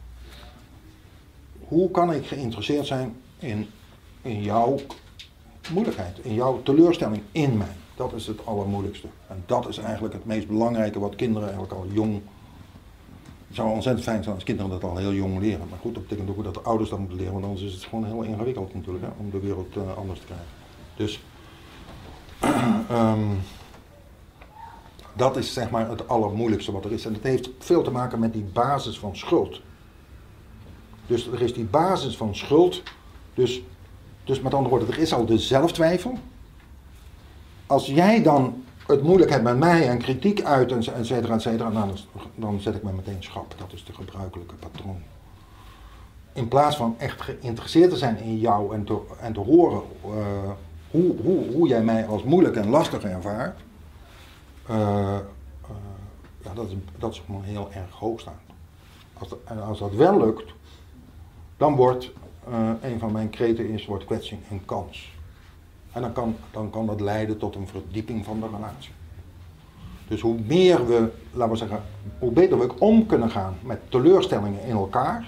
hoe kan ik geïnteresseerd zijn in jouw moeilijkheid, in jouw teleurstelling in mij? Dat is het allermoeilijkste. En dat is eigenlijk het meest belangrijke wat kinderen eigenlijk al jong. Het zou ontzettend fijn zijn als kinderen dat al heel jong leren. Maar goed, dat betekent ook dat de ouders dat moeten leren, want anders is het gewoon heel ingewikkeld natuurlijk, om de wereld anders te krijgen. Dus dat is zeg maar het allermoeilijkste wat er is. En het heeft veel te maken met die basis van schuld. Dus er is die basis van schuld. Dus met andere woorden, er is al de zelftwijfel. Als jij dan het moeilijk hebt met mij en kritiek uit, et cetera, dan zet ik me meteen schrap. Dat is de gebruikelijke patroon. In plaats van echt geïnteresseerd te zijn in jou en te horen hoe jij mij als moeilijk en lastig ervaart, dat is gewoon heel erg hoogstaand. Als dat wel lukt, dan wordt een van mijn kreten is, wordt kwetsing een kans. En dan kan dat leiden tot een verdieping van de relatie. Dus hoe meer we, laten we zeggen, hoe beter we om kunnen gaan met teleurstellingen in elkaar.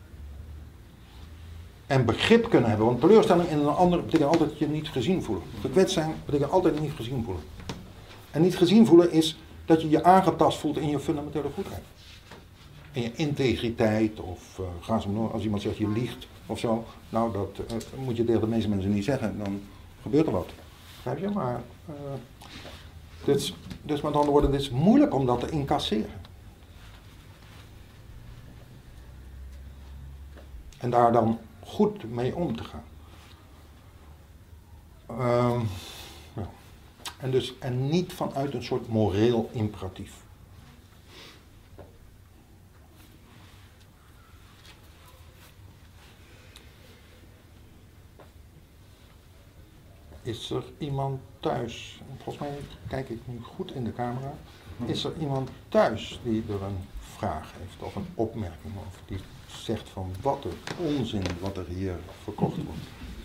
En begrip kunnen hebben, want teleurstelling in een ander betekent altijd je niet gezien voelen. Gekwetst zijn betekent altijd niet gezien voelen. En niet gezien voelen is dat je je aangetast voelt in je fundamentele goedheid. In je integriteit of als iemand zegt je liegt of zo. Nou, dat moet je tegen de meeste mensen niet zeggen, dan gebeurt er wat. Begrijp je? Maar, dus met andere woorden, het is moeilijk om dat te incasseren. En daar dan goed mee om te gaan. Ja. En niet vanuit een soort moreel imperatief. Is er iemand thuis? Volgens mij kijk ik nu goed in de camera. Is er iemand thuis die er een vraag heeft of een opmerking over? Die zegt van wat een onzin wat er hier verkocht wordt.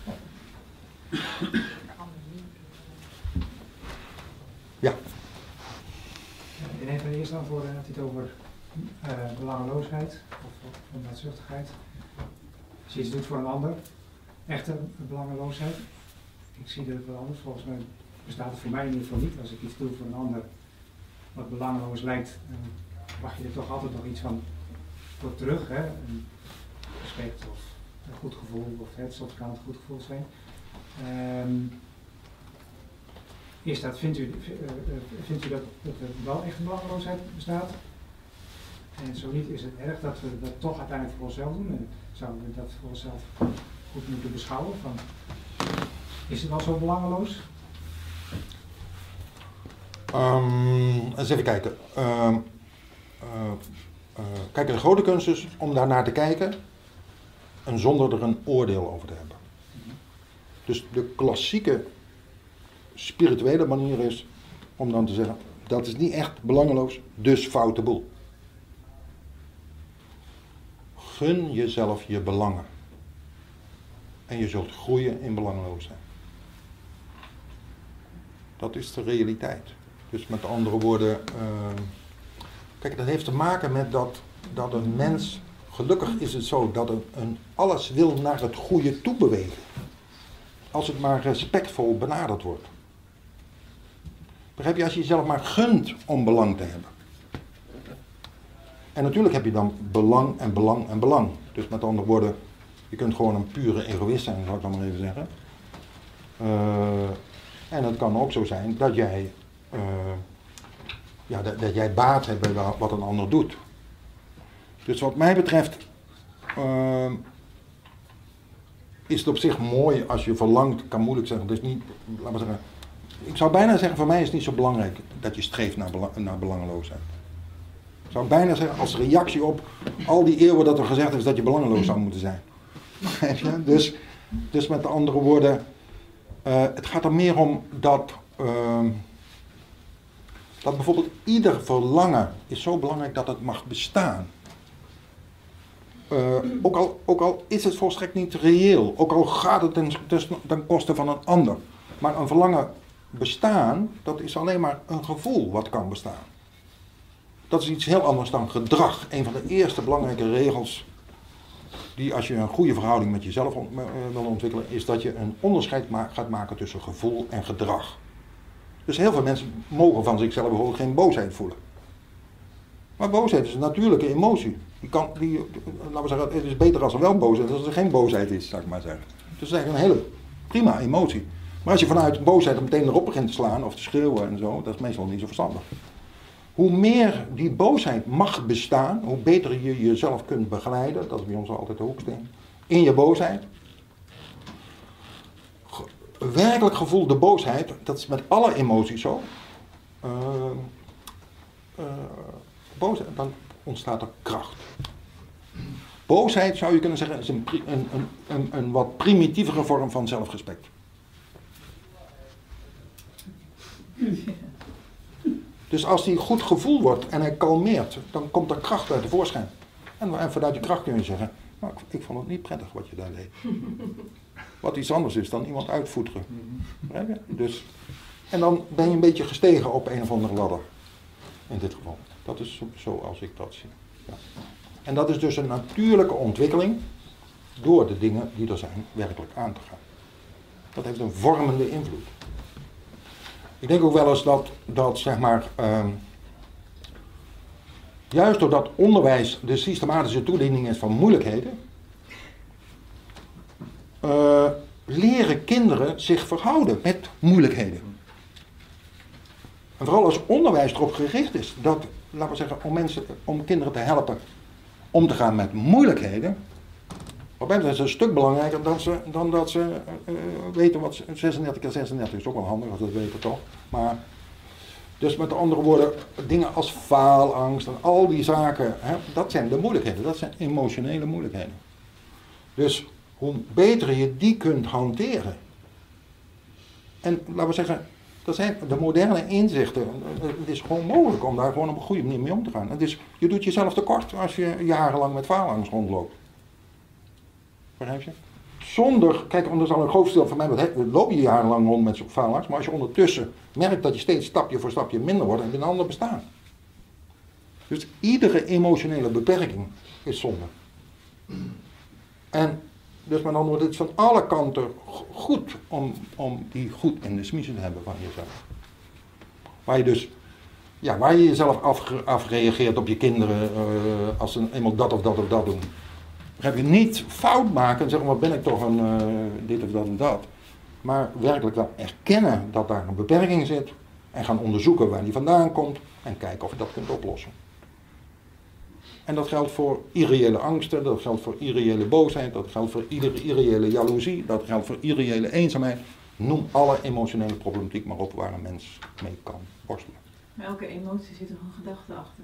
Ja. In een van de eerste antwoorden had hij het over belangeloosheid of onbaatzuchtigheid. Als je iets doet voor een ander, echte belangeloosheid. Ik zie dat wel anders. Volgens mij bestaat het voor mij in ieder geval niet. Als ik iets doe voor een ander wat belangeloos lijkt, dan wacht je er toch altijd nog iets van voor terug. Hè? Een respect of een goed gevoel, of het soms kan het goed gevoel zijn. Vindt u dat er wel echt een belangeloosheid bestaat? En zo niet, is het erg dat we dat toch uiteindelijk voor onszelf doen? En zouden we dat voor onszelf goed moeten beschouwen? Is het wel zo belangeloos? Eens even kijken. Kijk, de grote kunst is om daarnaar te kijken en zonder er een oordeel over te hebben. Dus de klassieke spirituele manier is om dan te zeggen, dat is niet echt belangeloos, dus foute boel. Gun jezelf je belangen. En je zult groeien in belangeloosheid. Dat is de realiteit. Dus met andere woorden, kijk, dat heeft te maken met dat een mens, gelukkig is het zo, dat een alles wil naar het goede toe bewegen. Als het maar respectvol benaderd wordt. Begrijp je, als je jezelf maar gunt om belang te hebben. En natuurlijk heb je dan belang en belang en belang. Dus met andere woorden, je kunt gewoon een pure egoïst zijn, zou ik dan maar even zeggen. En het kan ook zo zijn dat jij, dat jij baat hebt bij wat een ander doet. Dus wat mij betreft is het op zich mooi als je verlangt, kan moeilijk zeggen. Dus niet, laten we zeggen, ik zou bijna zeggen, voor mij is het niet zo belangrijk dat je streeft naar belangeloosheid. Ik zou bijna zeggen, als reactie op al die eeuwen dat er gezegd is dat je belangeloos zou moeten zijn. Dus met andere woorden, het gaat er meer om dat bijvoorbeeld ieder verlangen is zo belangrijk dat het mag bestaan. Ook al is het volstrekt niet reëel, ook al gaat het ten koste van een ander. Maar een verlangen bestaan, dat is alleen maar een gevoel wat kan bestaan. Dat is iets heel anders dan gedrag. Een van de eerste belangrijke regels die als je een goede verhouding met jezelf wil ontwikkelen, is dat je een onderscheid gaat maken tussen gevoel en gedrag. Dus heel veel mensen mogen van zichzelf bijvoorbeeld geen boosheid voelen. Maar boosheid is een natuurlijke emotie. Laten we zeggen, het is beter als er wel boosheid is dan als er geen boosheid is, zou ik maar zeggen. Dus het is eigenlijk een hele prima emotie. Maar als je vanuit boosheid meteen erop begint te slaan of te schreeuwen en zo, dat is meestal niet zo verstandig. Hoe meer die boosheid mag bestaan, hoe beter je jezelf kunt begeleiden, dat is bij ons altijd de hoeksteen, in je boosheid. Werkelijk gevoelde boosheid, dat is met alle emoties zo. Boosheid, dan ontstaat er kracht. Boosheid, zou je kunnen zeggen, is een wat primitievere vorm van zelfrespect. Dus als die goed gevoeld wordt en hij kalmeert, dan komt er kracht uit tevoorschijn. En vanuit die kracht kun je zeggen, Nou, ik vond het niet prettig wat je daar deed. Wat iets anders is dan iemand uitvoeteren. Begrijp je? Dus, en dan ben je een beetje gestegen op een of andere ladder. In dit geval. Dat is zoals ik dat zie. Ja. En dat is dus een natuurlijke ontwikkeling door de dingen die er zijn werkelijk aan te gaan. Dat heeft een vormende invloed. Ik denk ook wel eens dat zeg maar, juist doordat onderwijs de systematische toediening is van moeilijkheden, leren kinderen zich verhouden met moeilijkheden. En vooral als onderwijs erop gericht is, dat, laten we zeggen, om kinderen te helpen om te gaan met moeilijkheden, op een is het een stuk belangrijker dan dat ze weten wat 36 keer 36 is ook wel handig, als dat weten toch. Maar, dus met andere woorden, dingen als faalangst en al die zaken, hè, dat zijn de moeilijkheden, dat zijn emotionele moeilijkheden. Dus hoe beter je die kunt hanteren. En laten we zeggen, dat zijn de moderne inzichten. Het is gewoon mogelijk om daar gewoon op een goede manier mee om te gaan. Het is, je doet jezelf tekort als je jarenlang met faalangst rondloopt. Begrijp je? Zonder, kijk, er zal een groot deel van mij, loop je jarenlang rond met faalangst, maar als je ondertussen merkt dat je steeds stapje voor stapje minder wordt, dan heb je een ander bestaan. Dus iedere emotionele beperking is zonde. En dus met andere woorden, het is van alle kanten goed om die goed in de smiezen te hebben van jezelf. Waar je dus, ja, waar je jezelf afreageert op je kinderen als ze eenmaal dat of dat of dat doen. Begrijp je, niet fout maken en zeggen, wat ben ik toch een dit of dat en dat. Maar werkelijk wel erkennen dat daar een beperking zit. En gaan onderzoeken waar die vandaan komt. En kijken of je dat kunt oplossen. En dat geldt voor irreële angsten, dat geldt voor irreële boosheid, dat geldt voor irreële jaloezie, dat geldt voor irreële eenzaamheid. Noem alle emotionele problematiek maar op waar een mens mee kan worstelen. Maar elke emotie zit er een gedachte achter.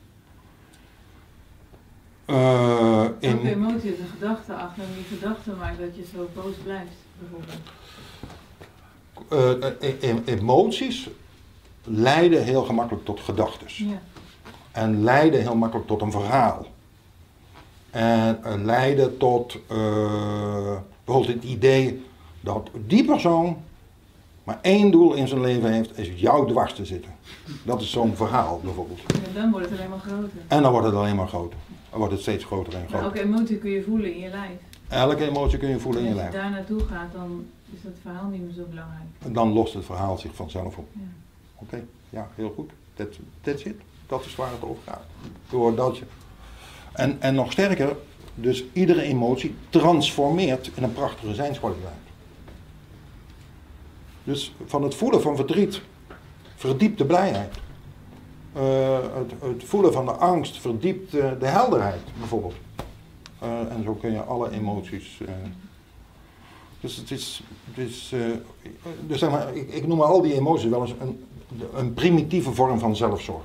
Elke emotie is een gedachte achter en die gedachte maakt dat je zo boos blijft, bijvoorbeeld. Emoties leiden heel gemakkelijk tot gedachtes. Ja. En leiden heel makkelijk tot een verhaal. En leiden tot bijvoorbeeld het idee dat die persoon maar één doel in zijn leven heeft, is jou dwars te zitten. Dat is zo'n verhaal bijvoorbeeld. En dan wordt het alleen maar groter. En dan wordt het alleen maar groter. Dan wordt het steeds groter en groter. Maar elke emotie kun je voelen in je lijf. Elke emotie kun je voelen in je lijf. Als je daar naartoe gaat, dan is het verhaal niet meer zo belangrijk. En dan lost het verhaal zich vanzelf op. Ja. Oké, ja, heel goed. That's it. Dat is waar het over gaat. Doordat je... En nog sterker, dus iedere emotie transformeert in een prachtige zijnskwaliteit. Dus van het voelen van verdriet verdiept de blijheid. Het voelen van de angst verdiept de helderheid, bijvoorbeeld. En zo kun je alle emoties... Dus het is dus zeg maar, ik noem al die emoties wel eens een primitieve vorm van zelfzorg.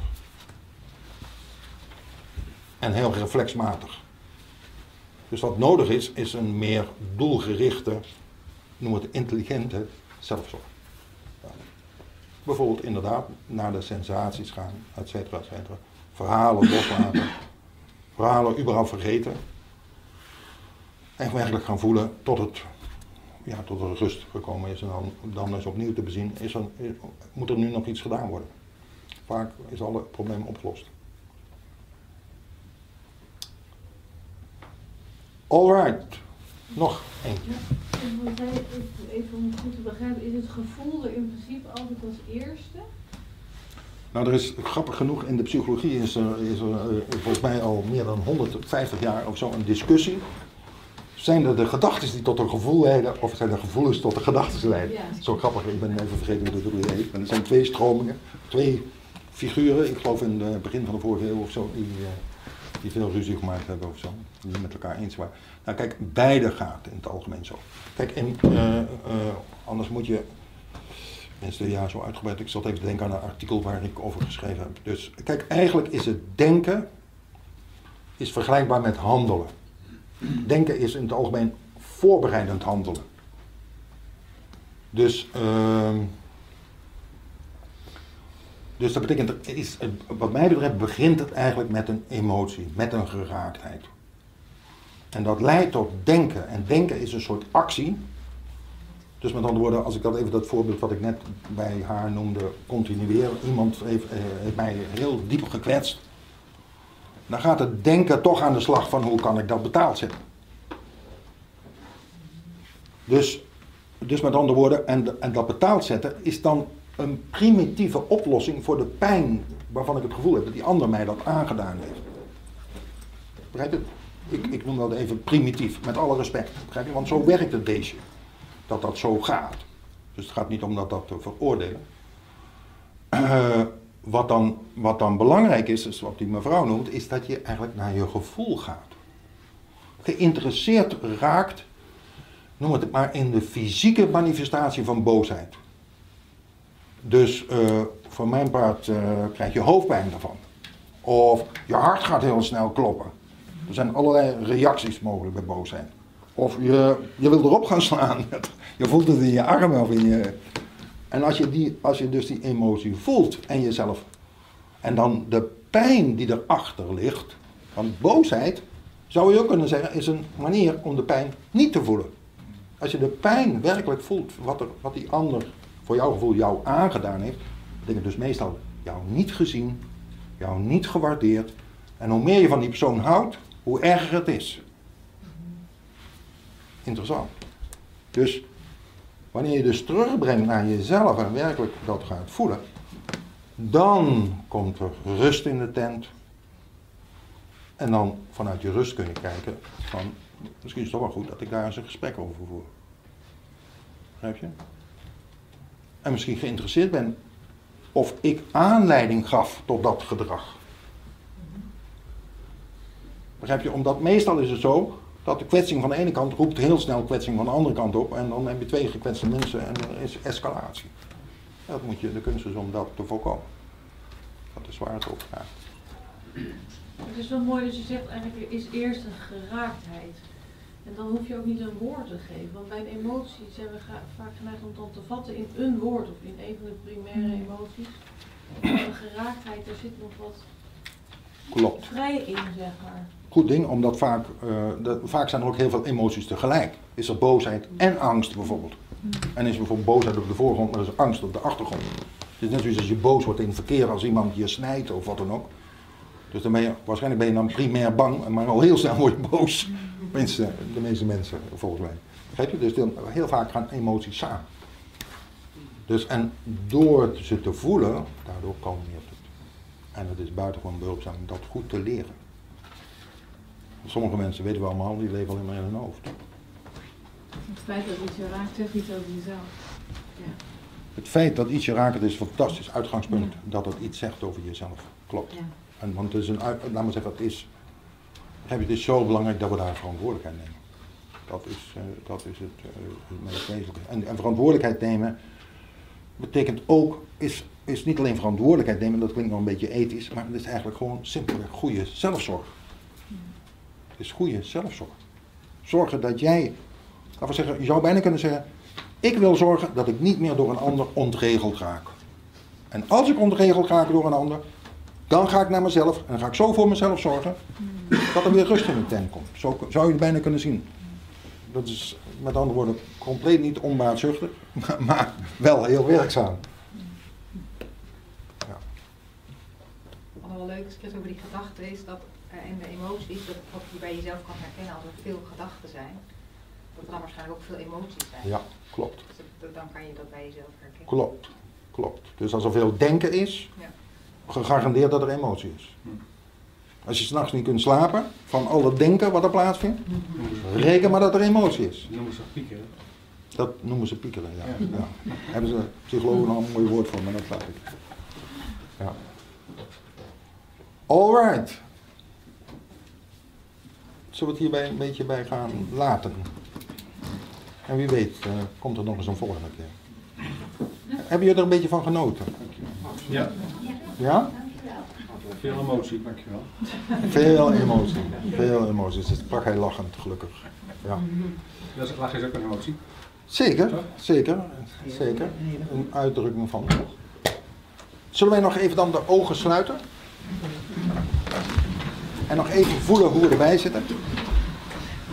En heel reflexmatig. Dus wat nodig is een meer doelgerichte, noem het intelligente zelfzorg. Ja. Bijvoorbeeld inderdaad naar de sensaties gaan, et cetera, et cetera. Verhalen loslaten. Verhalen überhaupt vergeten. En werkelijk gaan voelen tot er rust gekomen is. En dan eens opnieuw te bezien, moet er nu nog iets gedaan worden. Vaak is alle problemen opgelost. Alright, nog één. Ja, even om het goed te begrijpen, is het gevoel er in principe altijd als eerste? Nou, er is grappig genoeg in de psychologie is er volgens mij al meer dan 150 jaar of zo een discussie. Zijn er de gedachten die tot een gevoel leiden of zijn er gevoelens tot de gedachten leiden? Ja. Zo grappig, ik ben even vergeten hoe dat heet. En er zijn twee stromingen, twee figuren, ik geloof in het begin van de vorige eeuw of zo, die veel ruzie gemaakt hebben of zo, die met elkaar eens waren. Nou kijk, beide gaat in het algemeen zo. Kijk, anders moet je, tenminste ja, zo uitgebreid, ik zat even te denken aan een artikel waar ik over geschreven heb. Dus kijk, eigenlijk is het denken is vergelijkbaar met handelen. Denken is in het algemeen voorbereidend handelen. Dus dat betekent, wat mij betreft begint het eigenlijk met een emotie, met een geraaktheid. En dat leidt tot denken. En denken is een soort actie. Dus met andere woorden, als ik dat voorbeeld wat ik net bij haar noemde, continueer. Iemand heeft mij heel diep gekwetst. Dan gaat het denken toch aan de slag van hoe kan ik dat betaald zetten. Dus met andere woorden, en dat betaald zetten is dan een primitieve oplossing voor de pijn waarvan ik het gevoel heb dat die ander mij dat aangedaan heeft. Begrijp je? Ik noem dat even primitief, met alle respect. Begrijp je? Want zo werkt het beestje. Dat zo gaat. Dus het gaat niet om dat te veroordelen. Wat dan belangrijk is wat die mevrouw noemt, is dat je eigenlijk naar je gevoel gaat. Geïnteresseerd raakt, noem het maar, in de fysieke manifestatie van boosheid. Dus voor mijn part krijg je hoofdpijn ervan. Of je hart gaat heel snel kloppen. Er zijn allerlei reacties mogelijk bij boosheid. Of je wil erop gaan slaan. Je voelt het in je armen of in je... En als je dus die emotie voelt en jezelf... En dan de pijn die erachter ligt. Want boosheid, zou je ook kunnen zeggen, is een manier om de pijn niet te voelen. Als je de pijn werkelijk voelt, wat die ander voor jouw gevoel jou aangedaan heeft, betekent dus meestal jou niet gezien, jou niet gewaardeerd. En hoe meer je van die persoon houdt, hoe erger het is. Interessant. Dus wanneer je dus terugbrengt naar jezelf en werkelijk dat gaat voelen, dan komt er rust in de tent. En dan vanuit je rust kun je kijken van, misschien is het toch wel goed dat ik daar eens een gesprek over voer. Begrijp je? En misschien geïnteresseerd ben of ik aanleiding gaf tot dat gedrag. Begrijp je? Omdat meestal is het zo dat de kwetsing van de ene kant roept heel snel kwetsing van de andere kant op. En dan heb je twee gekwetste mensen en er is escalatie. De kunst is om dat te voorkomen. Dat is waar het over gaat. Het is wel mooi dat je zegt, eigenlijk is eerst een geraaktheid. En dan hoef je ook niet een woord te geven. Want bij een emotie zijn we vaak geneigd om het dan te vatten in een woord of in een van de primaire emoties. Maar de geraaktheid, daar zit nog wat Klopt. vrij in, zeg maar. Goed ding, omdat vaak zijn er ook heel veel emoties tegelijk. Is er boosheid en angst bijvoorbeeld. En is bijvoorbeeld boosheid op de voorgrond, maar er is angst op de achtergrond. Het is net zoals als je boos wordt in het verkeer als iemand je snijdt of wat dan ook. Dus dan waarschijnlijk ben je dan primair bang, maar al heel snel word je boos. Tenminste, de meeste mensen volgens mij. Begrijp je? Dus heel vaak gaan emoties samen. Dus en door ze te voelen, daardoor kalmeert het. En het is buitengewoon behulpzaam om dat goed te leren. Sommige mensen weten we allemaal, die leven alleen maar in hun hoofd. Het feit dat iets je raakt, zegt iets over jezelf. Ja. Het feit dat iets je raakt, het is een fantastisch uitgangspunt. Ja. Dat het iets zegt over jezelf. Klopt. Ja. Want het is laat maar zeggen, het is zo belangrijk dat we daar verantwoordelijkheid nemen. Dat is het meest wezenlijke. En verantwoordelijkheid nemen betekent ook, is niet alleen verantwoordelijkheid nemen, dat klinkt nog een beetje ethisch, maar het is eigenlijk gewoon simpelweg goede zelfzorg. Het is goede zelfzorg. Zorgen dat jij, laten we zeggen, je zou bijna kunnen zeggen, ik wil zorgen dat ik niet meer door een ander ontregeld raak. En als ik ontregeld raak door een ander, dan ga ik naar mezelf en dan ga ik zo voor mezelf zorgen dat er weer rust in de tent komt. Zo zou je het bijna kunnen zien. Dat is met andere woorden compleet niet onbaatzuchtig, maar wel heel werkzaam. Ja. Wat wel leuk is over die gedachten is dat en de emoties, dat wat je bij jezelf kan herkennen als er veel gedachten zijn, dat er dan waarschijnlijk ook veel emoties zijn. Ja, klopt. Dus dan kan je dat bij jezelf herkennen. Klopt. Dus als er veel denken is, gegarandeerd dat er emotie is. Als je 's nachts niet kunt slapen, van al dat denken wat er plaatsvindt, reken maar dat er emotie is. Dat noemen ze piekeren. Dat noemen ze piekeren, ja. Ja. Hebben ze psychologen nog een mooi woord voor, maar dat laat ik. Ja. Alright. Zullen we het hierbij een beetje bij gaan laten? En wie weet, komt er nog eens een volgende keer. Hebben jullie er een beetje van genoten? Ja. Ja? Veel emotie, dankjewel. Veel emoties. Het sprak hij lachend, gelukkig. Ja. Lachen is ook een emotie. Zeker. Een uitdrukking van. Zullen wij nog even dan de ogen sluiten? En nog even voelen hoe we erbij zitten?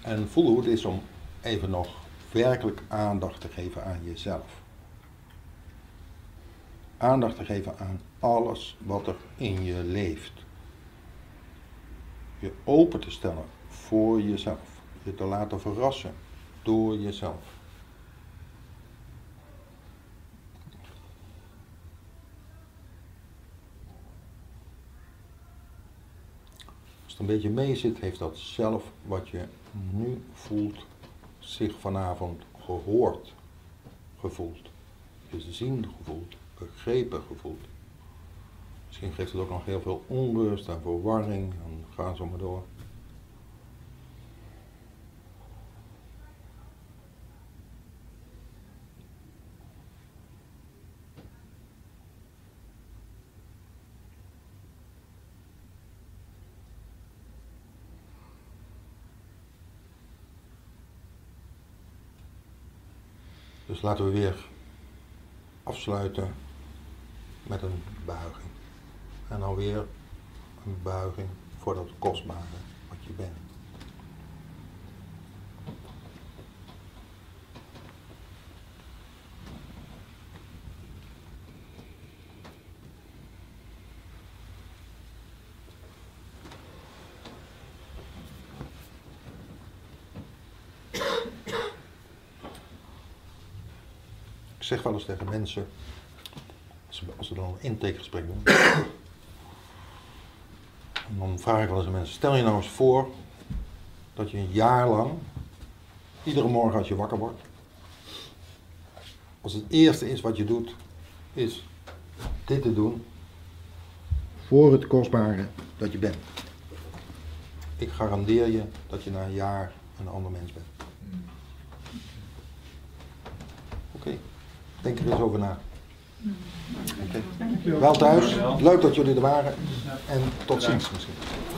En voelen hoe het is om even nog werkelijk aandacht te geven aan jezelf. Aandacht te geven aan alles wat er in je leeft. Je open te stellen voor jezelf. Je te laten verrassen door jezelf. Als het een beetje mee zit, heeft dat zelf wat je nu voelt zich vanavond gehoord gevoeld. Gezien gevoeld, begrepen gevoeld. Misschien geeft het ook nog heel veel onrust en verwarring en ga zo maar door. Dus laten we weer afsluiten met een buiging. En dan weer een buiging voor dat kostbare wat je bent. Ik zeg wel eens tegen mensen, als ze dan een intakegesprek doen, en dan vraag ik wel eens aan mensen, stel je nou eens voor dat je een jaar lang, iedere morgen als je wakker wordt, als het eerste is wat je doet, is dit te doen voor het kostbare dat je bent. Ik garandeer je dat je na een jaar een ander mens bent. Oké. Denk er eens over na. Okay. Wel thuis, leuk dat jullie er waren en tot ziens misschien.